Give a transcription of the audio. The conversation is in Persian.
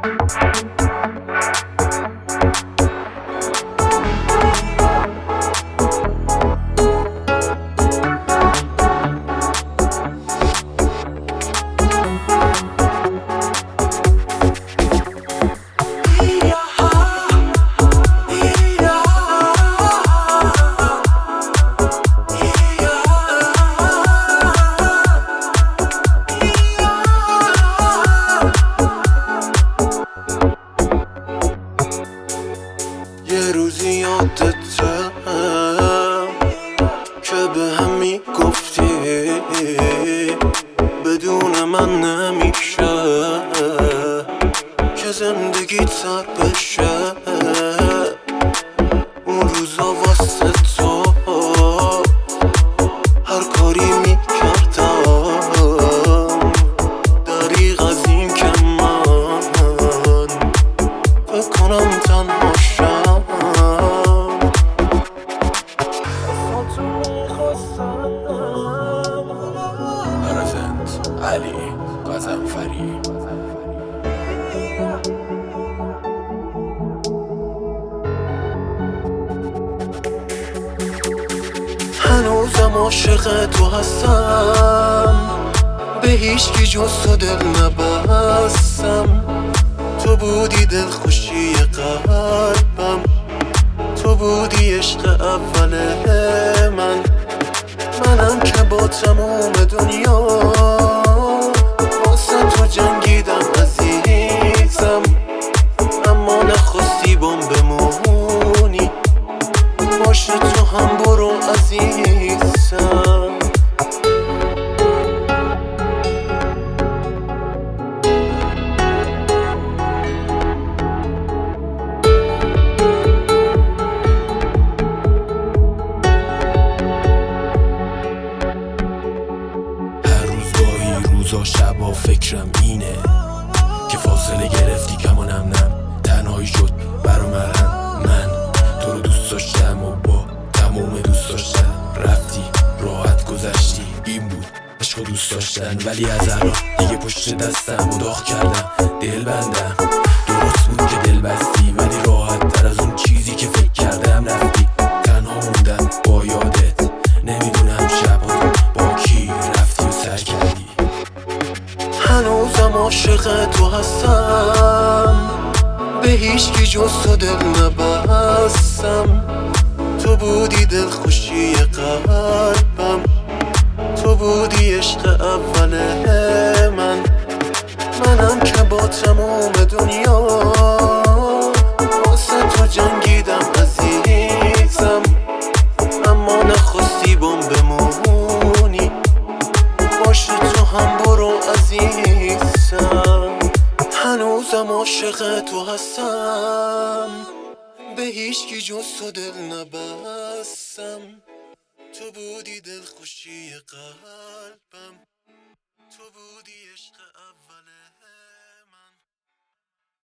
یه روزی یادتم که به هم میگفتی بدون من نمیشه که زندگی تر بشه. اون روزا واسه تو هر کاری میکردم دریغ از این که من بکنم تنها شم. پرزنت علی قزنفری. هنوزم عاشق تو هستم، به هیچکی جز تو دل نبستم. تو بودی دلخوشی قلبم، تو بودی عشق اول منم که با تموم دنیا واسه تو جنگیدم عزیزم. اما نخواستی بام بمونی، باشه تو هم برو عزیزم. روزا شبا فکرم اینه که فاصله گرفتی کمانم نم تنهایی شد برا من تو رو دوست داشتم و با تموم دوست داشتن رفتی راحت گذشتی. این بود عشق و دوست داشتن، ولی از الان دیگه پشت دستم و داغ کردم دل بندم. درست بود که دل بستی، ولی راحت تر از اون چیزی که فکر کردم رفتی. تنها موندم با یادت، نمیدونم شبا با کی رفتی و سر کردی. هنوزم عاشق تو هستم، به هیچکی جز تو دل نبستم. تو بودی دلخوشی قلبم، تو بودی عشق اول منم که با تموم دنیا واسه تو جنگیدم عزیزم. اما نخواستی بام بمونی، باشه تو هم برو عزیزم. هنوزم عاشق تو هستم، به هیچکی جز تو دل نبستم. تو بودی دلخوشی قلبم، تو بودی عشق اول